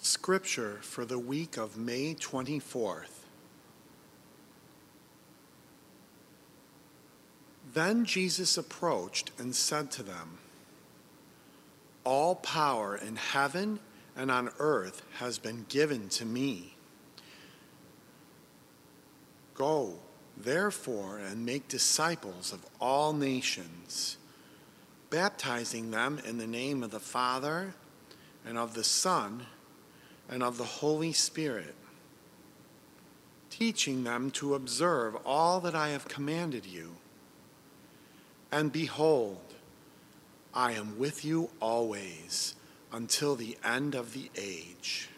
Scripture for the week of May 24th. Then Jesus approached and said to them, "All power in heaven and on earth has been given to me. Go, therefore, and make disciples of all nations, baptizing them in the name of the Father and of the Son and of the Holy Spirit, teaching them to observe all that I have commanded you. And behold, I am with you always until the end of the age."